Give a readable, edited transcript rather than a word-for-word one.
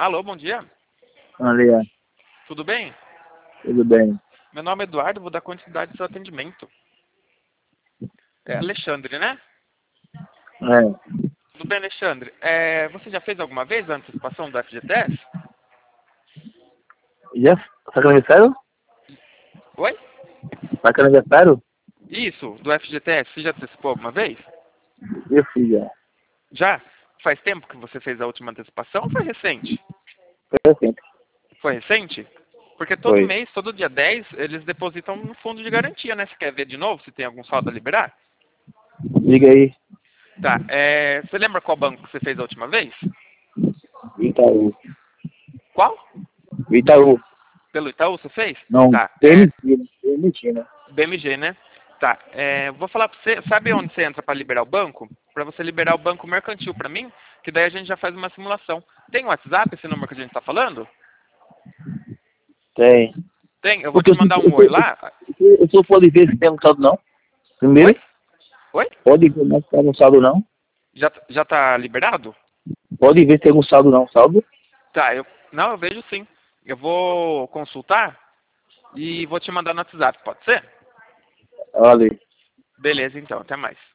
Alô, bom dia. Maria, Tudo bem? tudo bem? Meu nome é Eduardo, vou dar continuidade ao seu atendimento. É Alexandre, né? É, Tudo bem, Alexandre? Você já fez alguma vez a antecipação do FGTS? já? Tá com aniversário? Oi? Tá com aniversário? Isso, do FGTS. Você já antecipou alguma vez? Eu fiz já. Já? Faz tempo que você fez a última antecipação ou foi recente? Foi assim. Foi recente? Porque todo Foi. mês, todo dia 10, eles depositam no fundo de garantia, né? Você quer ver de novo se tem algum saldo a liberar? Liga aí. Tá. Você lembra qual banco que você fez a última vez? Itaú. Qual? Itaú. Pelo Itaú você fez? Não, Tá. TMT, né? BMG, né? Tá. Vou falar pra você. Sabe onde você entra para liberar o banco? Para você liberar o banco mercantil para mim, que daí a gente já faz uma simulação. Tem WhatsApp, esse número que a gente tá falando? Tem. Tem. Eu vou Porque te mandar um oi lá. eu só pode ver se tem um saldo não. Oi? Primeiro, Oi? pode ver se tem algum saldo não. Já tá liberado? Pode ver se tem algum saldo não. Saldo? Tá. Não, eu vejo sim. Eu vou consultar e vou te mandar no WhatsApp, pode ser? Olha. Beleza, então. Até mais.